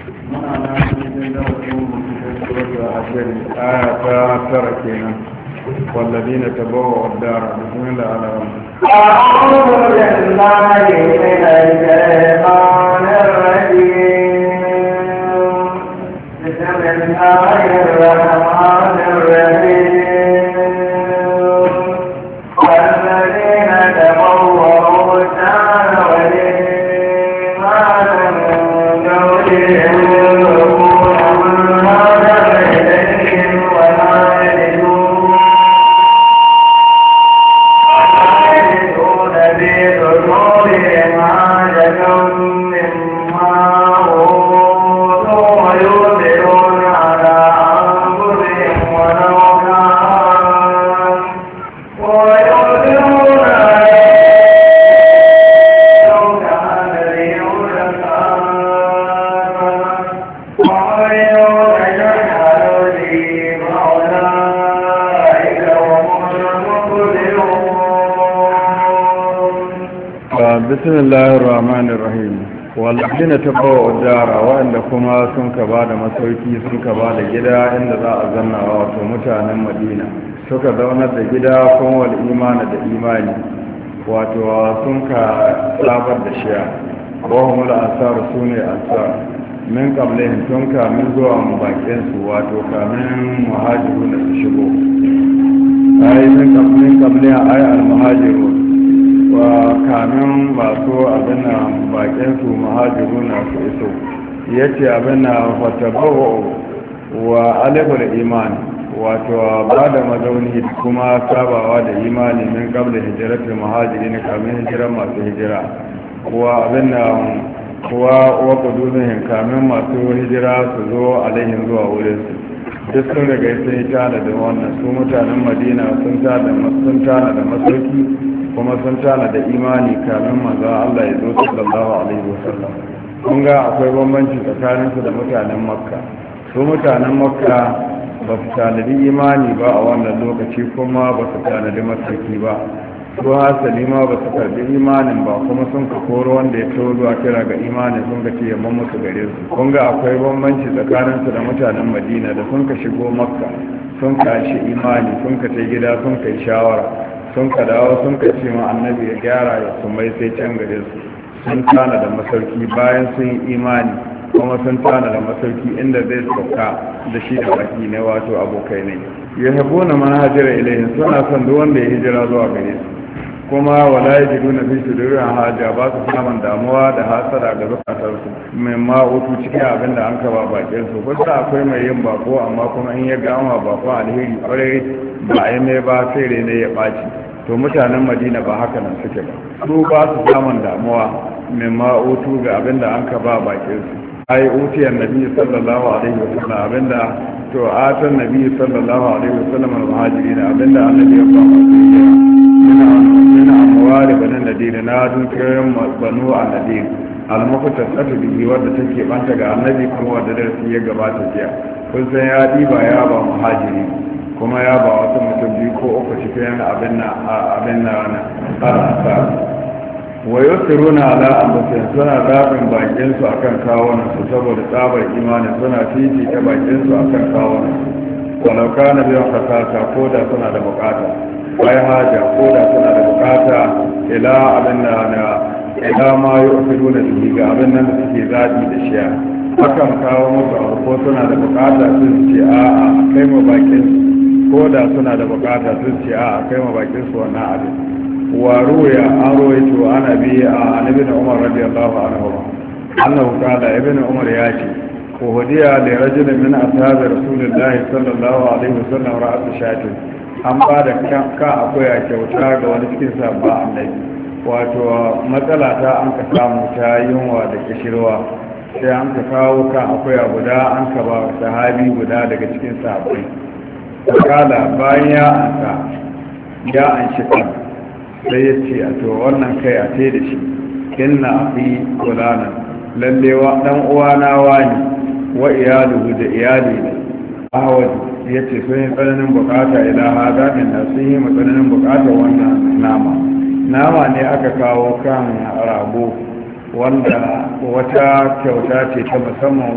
muna na cikin darasin cikin suratul hashir aya ta 9 kenan والذين تبوأوا الدار بسم الله الرحمن الرحيم أعوذ بالله من الشيطان الرجيم بسم الله الرحمن الرحيم والذين تبوأوا الدار والإيمان من قبلهم بسم الله الرحمن الرحيم والذين تبوأوا الدار وإن كما سنك بعد مسوكي سنك بعد جدا إن ذا أزلنا ومتانا مدينة suka zaunar da gida kuma wal imani da imani wato sun ka sabar da shiya wahumul ansar su ne ansar min qablihim tun kamin zuwa bakin su wato kamin muhajiru da su shigo ai min qablihim ai al muhajiru wa kamin masu abin na bakin su muhajiru na su iso yace abin na fatabawu wa aliful imani wato ba da mazauni kuma sabawa da imani min kabla hijiratul muhajirin kamin hijiran masu hijira kuwa abin da kuwa wa kudurin kamin masu hijira su zo alaihin zuwa wurin su duk sun riga sun yi tana da wannan su mutanen madina sun tana da masauki kuma sun tana da imani kamin manzo Allah ya zo sallallahu alaihi wasallam kun ga akwai bambanci tsakaninsu da mutanen makka su mutanen makka ba su tanadi imani ba a wannan lokaci kuma ba su tanadi masauki ba su hasali ma ba su karbi imanin ba kuma sun ka koro wanda ya taho zuwa kira ga imanin sun ka ce yamman musu gare su kun ga akwai bambanci tsakaninsu da mutanen madina da sun ka shigo makka sun ka shi imani sun ka ta gida sun ka yi shawara sun ka dawo sun ka ce ma annabi ya gyara ya su mai sai can gare su sun tana da masauki bayan sun yi imani kuma sun tana da masauki inda zai sauka da shi da baki ne wato abokai ne ya habo na manhajar ilayin suna son duk wanda ya hijira zuwa gare su kuma wala ya jidu na fi sudurin haja ba su samun damuwa da hasara ga zukatarsu mai ma'utu cikin abin da an kaba bakin su kusa akwai mai yin bako amma kuma in ya gama bako alheri kwarai ba a yi mai ba sai ne ya ɓaci to mutanen madina ba haka nan suke ba su ba su samun damuwa mai ma'utu ga abin da an kaba bakin su ai utiyar nabi sallallahu alaihi wasallam abinda to atan nabi sallallahu alaihi wasallam al-muhajirin abinda annabi ya ba min amwari banan nadir na dukiyoyin banu an-nadir al-muqtasatu bihi wadda take banta ga annabi kuma wadda darasi ya gabata jiya kun san ya diba ya ba muhajiri kuma ya ba wasu mutum biyu ko uku cikin abin na al-ansar wa yusiruna ala anfusihim suna zaɓin bakin su akan kawunan su saboda tsabar imanin suna fifi ta bakin su akan kawunan su walau kana biyan kasasa ko da suna da bukata bai haja ko da suna da bukata ila abin da na ila ma yusiruna bihi ga abin nan da suke zaɓi da shiya akan kawo musu abu ko suna da bukata sun ce a'a kai ma bakin ko da suna da bukata sun ce a'a kai ma bakin su wannan abin وروي أرويت عن أبي عن ابن عمر رضي الله عنهما أنه قال ابن عمر ياتي وهدي لرجل من أصحاب رسول الله صلى الله عليه وسلم رأس شاة an ba da ka akwai a kyauta ga wani cikin sabba annabi wato matsala ta an ka samu ta yunwa da kishirwa sai an ka kawo kan akwai a guda an ka ba sahabi guda daga cikin sabbai kala bayan ya an shi kan sai ya ce a to wannan kai a te da shi inna afi kulanan lallewa dan uwana wani wa iyaluhu da iyali ne ahwadu ya ce sun yi tsananin bukata ila hada min da sun yi tsananin bukata wannan nama ne aka kawo kan rago wanda wata kyauta ce ta musamman